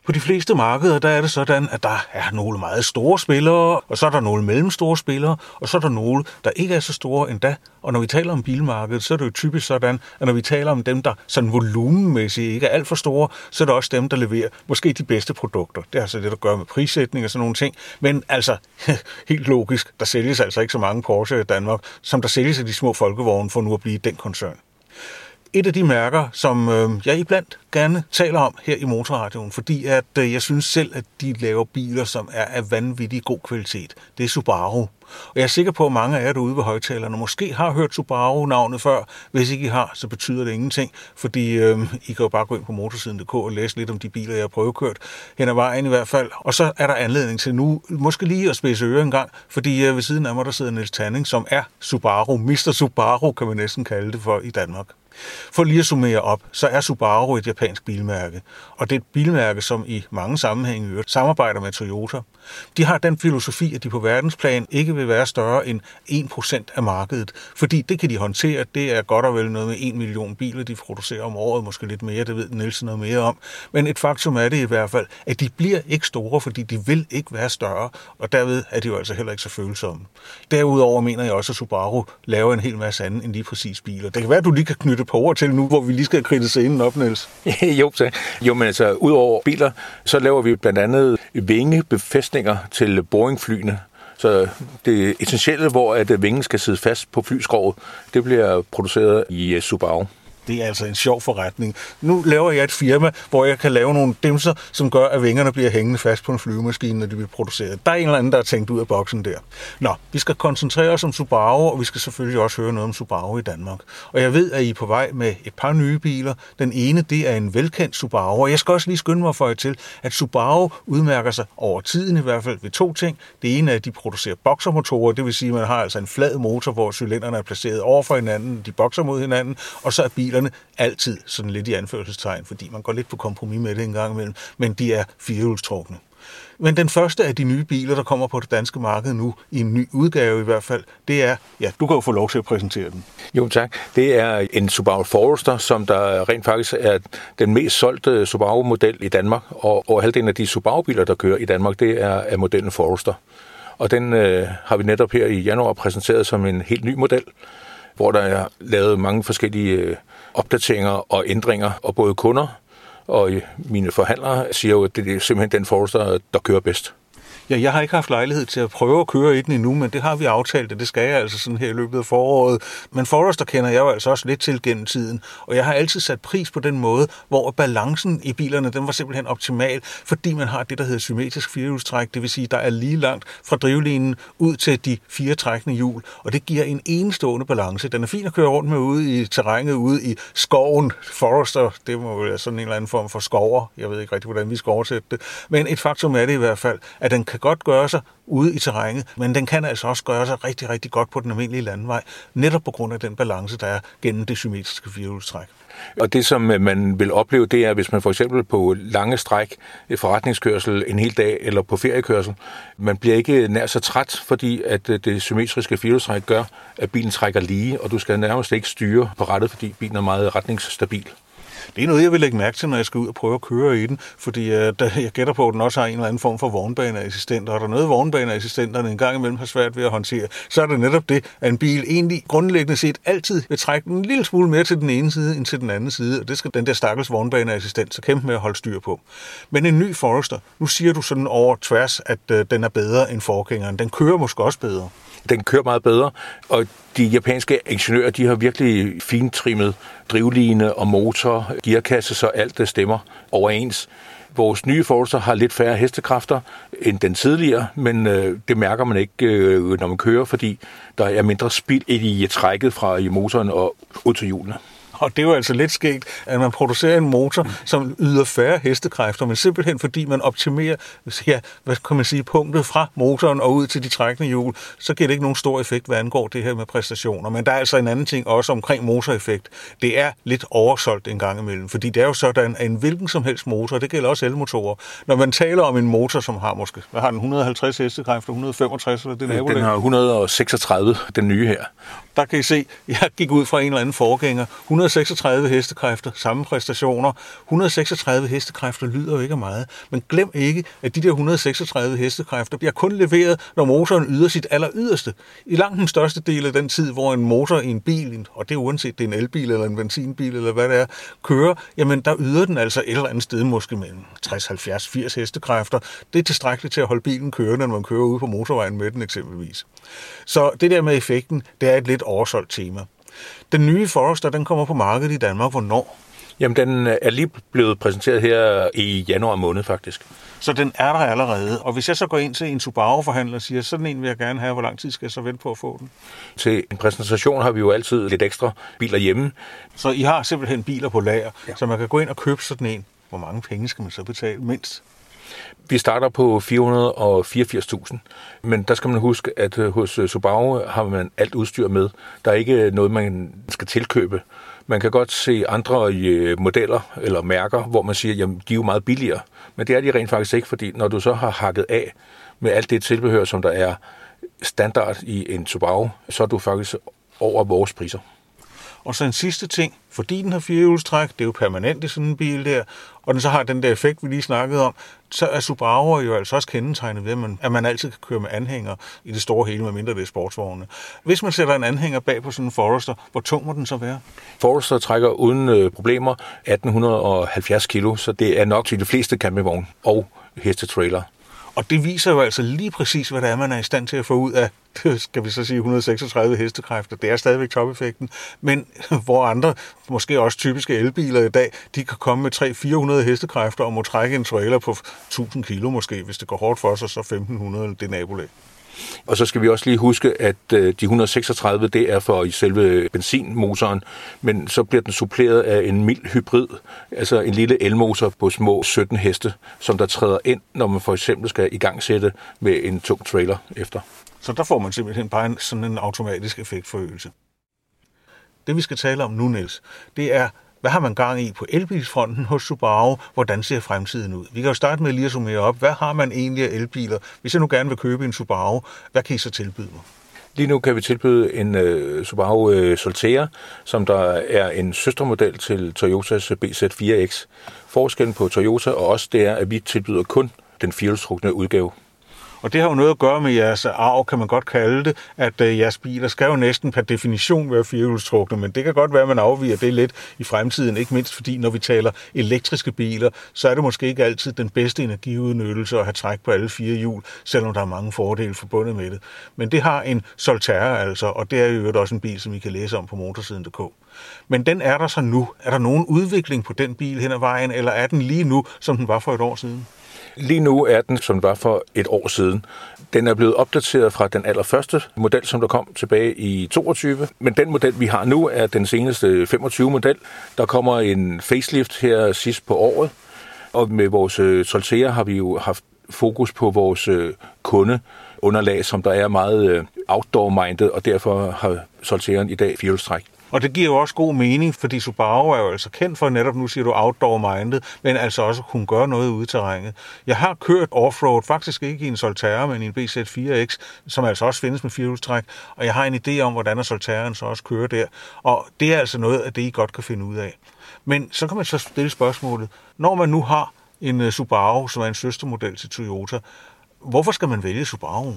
På de fleste markeder, der er det sådan, at der er nogle meget store spillere, og så er der nogle mellemstore spillere, og så er der nogle, der ikke er så store endda. Og når vi taler om bilmarkedet, så er det jo typisk sådan, at når vi taler om dem, der sådan volumenmæssigt ikke er alt for store, så er det også dem, der leverer måske de bedste produkter. Det har så det, der gør med prissætning og sådan nogle ting. Men altså, helt logisk, der sælges altså ikke så mange Porsche i Danmark, som der sælges af de små folkevogne for nu at blive den koncern. Et af de mærker, som jeg iblandt gerne taler om her i Motorradioen, fordi at jeg synes selv, at de laver biler, som er af vanvittig god kvalitet. Det er Subaru. Og jeg er sikker på, at mange af jer derude ved højtalerne måske har hørt Subaru-navnet før. Hvis ikke I har, så betyder det ingenting, fordi I kan jo bare gå ind på motorsiden.dk og læse lidt om de biler, jeg har prøvekørt hen ad vejen i hvert fald. Og så er der anledning til nu måske lige at spidse øre en gang, fordi ved siden af mig, der sidder Niels Tanning, som er Subaru. Mr. Subaru kan man næsten kalde det for i Danmark. For lige at summere op, så er Subaru et japansk bilmærke, og det er et bilmærke, som i mange sammenhænge samarbejder med Toyota. De har den filosofi, at de på verdensplan ikke vil være større end 1% af markedet, fordi det kan de håndtere. Det er godt og vel noget med 1 million biler, de producerer om året, måske lidt mere, det ved Niels noget mere om. Men et faktum er det i hvert fald, at de bliver ikke store, fordi de vil ikke være større, og derved er de jo altså heller ikke så følsomme. Derudover mener jeg også, at Subaru laver en hel masse andet end lige præcis biler. Det kan være, at du lige kan knytte på ord til nu, hvor vi lige skal kridte scenen op, Niels. Jo, men altså, udover biler, så laver vi blandt andet vingebefæstninger til Boeing-flyene. Så det essentielle, hvor at vingen skal sidde fast på flyskroget, det bliver produceret i Subaru. Det er altså en sjov forretning. Nu laver jeg et firma, hvor jeg kan lave nogle dimser, som gør, at vingerne bliver hængende fast på en flyvemaskine, når de bliver produceret. Der er en eller anden, der er tænkt ud af boksen der. Nå, vi skal koncentrere os om Subaru, og vi skal selvfølgelig også høre noget om Subaru i Danmark. Og jeg ved, at I er på vej med et par nye biler. Den ene, det er en velkendt Subaru, og jeg skal også lige skynde mig for jer til, at Subaru udmærker sig over tiden i hvert fald ved to ting. Det ene er, at de producerer boksermotorer, det vil sige, at man har altså en flad motor, hvor cylinderne er placeret over for hinanden, de bokser mod hinanden, og så er bilerne altid sådan lidt i anførselstegn, fordi man går lidt på kompromis med det en gang imellem, men de er firehjulstrukne. Men den første af de nye biler, der kommer på det danske marked nu, i en ny udgave i hvert fald, det er, ja, du kan jo få lov til at præsentere den. Jo tak, det er en Subaru Forester, som der rent faktisk er den mest solgte Subaru-model i Danmark, og over halvdelen af de Subaru-biler, der kører i Danmark, det er modellen Forester. Og den har vi netop her i januar præsenteret som en helt ny model, hvor der er lavet mange forskellige opdateringer og ændringer, og både kunder og mine forhandlere siger jo, at det er simpelthen den Forester, der kører bedst. Ja, jeg har ikke haft lejlighed til at prøve at køre i den endnu, men det har vi aftalt, og det skal jeg altså sådan her i løbet af foråret. Men Forester kender jeg jo altså også lidt til gennem tiden, og jeg har altid sat pris på den måde, hvor balancen i bilerne, den var simpelthen optimal, fordi man har det, der hedder symmetrisk firehjulstræk, det vil sige, der er lige langt fra drivlinjen ud til de 4 trækkende hjul, og det giver en enestående balance. Den er fin at køre rundt med ude i terrænet, ude i skoven. Forester, det må være sådan en eller anden form for skover. Jeg ved ikke rigtig, hvordan vi skal oversætte det, men et faktum er det i hvert fald, at den kan godt gøre sig ude i terrænet, men den kan altså også gøre sig rigtig, rigtig godt på den almindelige landevej, netop på grund af den balance, der er gennem det symmetriske firehjulstræk. Og det, som man vil opleve, det er, hvis man for eksempel på lange stræk, forretningskørsel en hel dag eller på feriekørsel, man bliver ikke nær så træt, fordi at det symmetriske firehjulstræk gør, at bilen trækker lige, og du skal nærmest ikke styre på rattet, fordi bilen er meget retningsstabil. Det er noget, jeg vil lægge mærke til, når jeg skal ud og prøve at køre i den, fordi jeg gætter på, at den også har en eller anden form for vognbaneassistenter, og der er noget, vognbaneassistenterne en gang imellem har svært ved at håndtere, så er det netop det, at en bil egentlig grundlæggende set altid vil trække en lille smule mere til den ene side end til den anden side, og det skal den der stakkels vognbaneassistent så kæmpe med at holde styr på. Men en ny Forester, nu siger du sådan over tværs, at den er bedre end forgængeren. Den kører måske også bedre. Den kører meget bedre, og de japanske ingeniører, de har virkelig fintrimmet drivline og motor, gearkasse, så alt det stemmer overens. Vores nye Forester har lidt færre hestekræfter end den tidligere, men det mærker man ikke, når man kører, fordi der er mindre spild i trækket fra motoren og ud til hjulene. Og det er jo altså lidt skægt, at man producerer en motor, som yder færre hestekræfter, men simpelthen fordi man optimerer, ja, hvad kan man sige, punktet fra motoren og ud til de trækkende hjul, så giver det ikke nogen stor effekt, hvad angår det her med præstationer. Men der er altså en anden ting også omkring motoreffekt. Det er lidt oversolgt en gang imellem, fordi det er jo sådan, at en hvilken som helst motor, det gælder også elmotorer, når man taler om en motor, som har måske, hvad har den, 150 hestekræfter, 165 eller det nabolag? Den har 136, den nye her. Der kan I se, jeg gik ud fra en eller anden forgænger, 136 hestekræfter, samme præstationer. 136 hestekræfter lyder jo ikke af meget, men glem ikke, at de der 136 hestekræfter bliver kun leveret, når motoren yder sit alleryderste. I langt den største del af den tid, hvor en motor i en bil, og det er uanset det er en elbil eller en benzinbil eller hvad det er, kører, jamen der yder den altså et eller andet sted måske mellem 60, 70, 80 hestekræfter. Det er tilstrækkeligt til at holde bilen kørende, når man kører ude på motorvejen med den eksempelvis. Så det der med effekten, det er et lidt oversolgt tema. Den nye Forester, den kommer på markedet i Danmark. Hvornår? Jamen, den er lige blevet præsenteret her i januar måned, faktisk. Så den er der allerede. Og hvis jeg så går ind til en Subaru-forhandler og siger, sådan en vil jeg gerne have, hvor lang tid skal jeg så vente på at få den? Til en præsentation har vi jo altid lidt ekstra biler hjemme. Så I har simpelthen biler på lager, så man kan gå ind og købe sådan en. Hvor mange penge skal man så betale mindst? Vi starter på 484.000, men der skal man huske, at hos Subaru har man alt udstyr med. Der er ikke noget, man skal tilkøbe. Man kan godt se andre modeller eller mærker, hvor man siger, at de er jo meget billigere. Men det er de rent faktisk ikke, fordi når du så har hakket af med alt det tilbehør, som der er standard i en Subaru, så er du faktisk over vores priser. Og så en sidste ting, fordi den har firehjulstræk, det er jo permanent i sådan en bil der, og den så har den der effekt, vi lige snakkede om, så er Subaru jo altså også kendetegnet ved, at man altid kan køre med anhænger i det store hele, medmindre det er sportsvogne. Hvis man sætter en anhænger bag på sådan en Forester, hvor tung må den så være? Forester trækker uden problemer 1870 kilo, så det er nok til de fleste campingvogne og hestetrailer. Og det viser jo altså lige præcis, hvad det er, man er i stand til at få ud af, skal vi så sige, 136 hestekræfter. Det er stadigvæk topeffekten. Men hvor andre, måske også typiske elbiler i dag, de kan komme med 300-400 hestekræfter og må trække en trailer på 1000 kilo måske. Hvis det går hårdt for sig, så 1500 det nabolag. Og så skal vi også lige huske, at de 136, det er for i selve benzinmotoren, men så bliver den suppleret af en mild hybrid, altså en lille elmotor på små 17 heste, som der træder ind, når man for eksempel skal igangsætte med en tung trailer efter. Så der får man simpelthen bare sådan en automatisk effektforøgelse. Det vi skal tale om nu, Niels, det er, hvad har man gang i på elbilsfronten hos Subaru? Hvordan ser fremtiden ud? Vi kan jo starte med lige at summere op. Hvad har man egentlig af elbiler? Hvis jeg nu gerne vil købe en Subaru, hvad kan I så tilbyde mig? Lige nu kan vi tilbyde en Subaru Solterra, som der er en søstermodel til Toyotas BZ4X. Forskellen på Toyota og os, det er, at vi tilbyder kun den firehjulstrukne udgave. Og det har jo noget at gøre med jeres arv, kan man godt kalde det, at jeres biler skal jo næsten per definition være firehjulstrukne, men det kan godt være, at man afviger det lidt i fremtiden, ikke mindst fordi, når vi taler elektriske biler, så er det måske ikke altid den bedste energiudnyttelse at have træk på alle fire hjul, selvom der er mange fordele forbundet med det. Men det har en Solterra altså, og det er jo også en bil, som I kan læse om på motorsiden.dk. Men den er der så nu. Er der nogen udvikling på den bil hen ad vejen, eller er den lige nu, som den var for et år siden? Lige nu er den, som den var for et år siden. Den er blevet opdateret fra den allerførste model, som der kom tilbage i 22. Men den model, vi har nu, er den seneste 25-model. Der kommer en facelift her sidst på året. Og med vores Solterra har vi jo haft fokus på vores kundeunderlag, som der er meget outdoor-minded, og derfor har Solterraen i dag firehjulstræk. Og det giver jo også god mening, fordi Subaru er jo altså kendt for netop, nu siger du outdoor-minded, men altså også kunne gøre noget ude i terrænet. Jeg har kørt offroad, faktisk ikke i en Solterra, men i en BZ4X, som altså også findes med firehjulstræk, og jeg har en idé om, hvordan Solterraen så også kører der. Og det er altså noget af det, I godt kan finde ud af. Men så kan man så stille spørgsmålet, når man nu har en Subaru, som er en søstermodel til Toyota, hvorfor skal man vælge Subaru?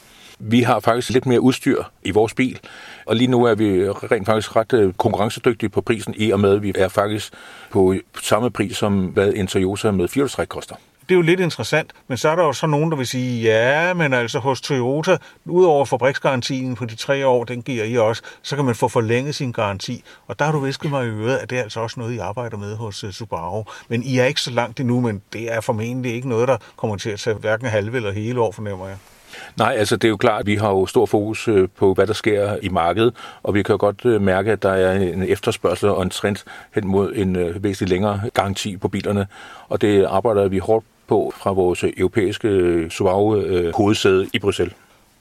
Vi har faktisk lidt mere udstyr i vores bil, og lige nu er vi rent faktisk ret konkurrencedygtige på prisen, i og med, at vi er faktisk på samme pris, som hvad en Toyota med firehjulstræk koster. Det er jo lidt interessant, men så er der jo så nogen, der vil sige, ja, men altså hos Toyota, udover fabriksgarantien på de 3 år, den giver I også, så kan man få forlænget sin garanti. Og der har du visket mig i øret, at det er altså også noget, I arbejder med hos Subaru. Men I er ikke så langt endnu, men det er formentlig ikke noget, der kommer til at tage hverken halve eller hele år, fornemmer jeg. Nej, altså det er jo klart, at vi har jo stor fokus på, hvad der sker i markedet, og vi kan jo godt mærke, at der er en efterspørgsel og en trend hen mod en væsentligt længere garanti på bilerne, og det arbejder vi hårdt på fra vores europæiske Subaru hovedsæde i Bruxelles.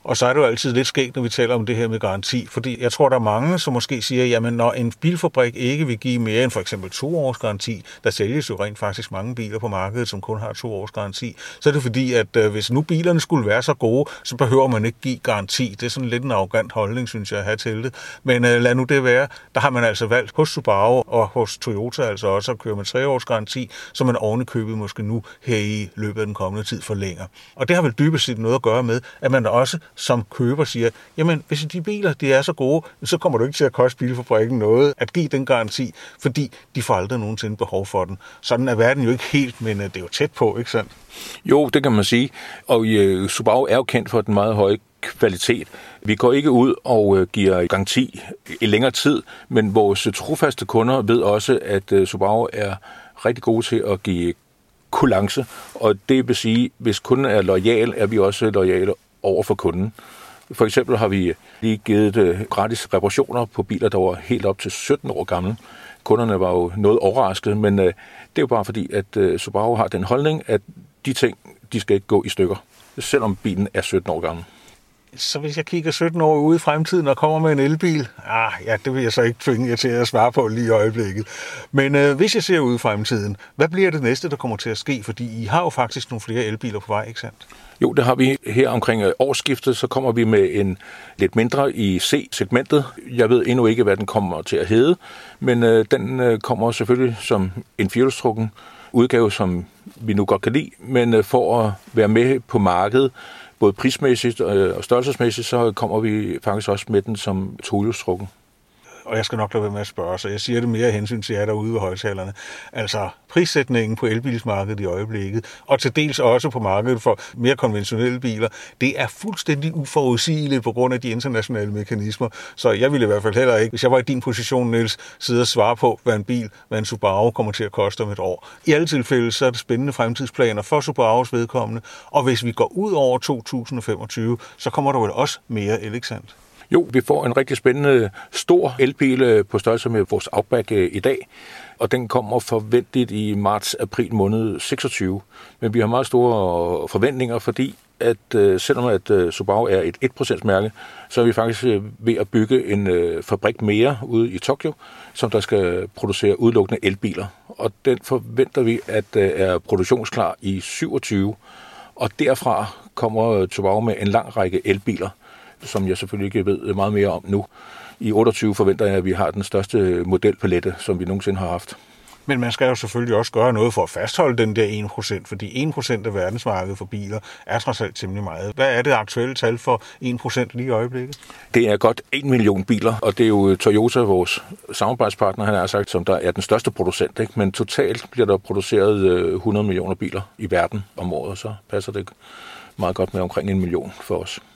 Og så er det jo altid lidt skægt, når vi taler om det her med garanti, fordi jeg tror, der er mange, som måske siger, jamen når en bilfabrik ikke vil give mere end for eksempel 2 års garanti, der sælges jo rent faktisk mange biler på markedet, som kun har 2 års garanti, så er det fordi, at hvis nu bilerne skulle være så gode, så behøver man ikke give garanti. Det er sådan lidt en arrogant holdning, synes jeg, at have til det. Men lad nu det være. Der har man altså valgt hos Subaru og hos Toyota altså også at køre med 3 års garanti, som man ovenikøbet måske nu her i løbet af den kommende tid forlænger. Og det har vel dybest set noget at gøre med, at man også som køber siger, jamen hvis de biler de er så gode, så kommer det ikke til at koste bilfabrikken noget at give den garanti, fordi de får aldrig nogensinde behov for den. Sådan er verden jo ikke helt, men det er jo tæt på, ikke sandt? Jo, det kan man sige. Og Subaru er jo kendt for den meget høje kvalitet. Vi går ikke ud og giver garanti i længere tid, men vores trofaste kunder ved også, at Subaru er rigtig gode til at give kulance, og det vil sige, hvis kunden er loyal, er vi også loyale over for kunden. For eksempel har vi lige givet gratis reparationer på biler, der var helt op til 17 år gamle. Kunderne var jo noget overraskede, men det er jo bare fordi, at Subaru har den holdning, at de ting, de skal ikke gå i stykker, selvom bilen er 17 år gammel. Så hvis jeg kigger 17 år ude i fremtiden og kommer med en elbil, det vil jeg så ikke tvinge jer til at svare på lige i øjeblikket. Men hvis jeg ser ud i fremtiden, hvad bliver det næste, der kommer til at ske? Fordi I har jo faktisk nogle flere elbiler på vej, ikke sandt? Jo, det har vi her omkring årsskiftet, så kommer vi med en lidt mindre i C-segmentet. Jeg ved endnu ikke, hvad den kommer til at hedde, men den kommer selvfølgelig som en firehjulstrukken udgave, som vi nu godt kan lide, men for at være med på markedet, både prismæssigt og størrelsesmæssigt, så kommer vi faktisk også med den som tohjulstrukken. Og jeg skal nok lade være med at spørge, så jeg siger det mere af hensyn til jer derude ved højtalerne. Altså prissætningen på elbilsmarkedet i øjeblikket, og til dels også på markedet for mere konventionelle biler, det er fuldstændig uforudsigeligt på grund af de internationale mekanismer. Så jeg ville i hvert fald heller ikke, hvis jeg var i din position, Niels, sidde og svare på, hvad en Subaru kommer til at koste om et år. I alle tilfælde så er det spændende fremtidsplaner for Subarus vedkommende, og hvis vi går ud over 2025, så kommer der vel også mere el, ikke sandt? Jo, vi får en rigtig spændende stor elbil på størrelse med vores Outback i dag, og den kommer forventeligt i marts-april måned 26. Men vi har meget store forventninger, fordi at selvom at Subaru er et 1%-mærke, så er vi faktisk ved at bygge en fabrik mere ude i Tokyo, som der skal producere udelukkende elbiler. Og den forventer vi, at er produktionsklar i 27. Og derfra kommer Subaru med en lang række elbiler, som jeg selvfølgelig ikke ved meget mere om nu. I 28 forventer jeg, at vi har den største modelpalette, som vi nogensinde har haft. Men man skal jo selvfølgelig også gøre noget for at fastholde den der 1%, fordi 1% af verdensmarkedet for biler er trods alt temmelig meget. Hvad er det aktuelle tal for 1% lige i øjeblikket? Det er godt 1 million biler, og det er jo Toyota, vores samarbejdspartner, han har sagt, som der er den største producent. Ikke? Men totalt bliver der produceret 100 millioner biler i verden om året, så passer det meget godt med omkring 1 million for os.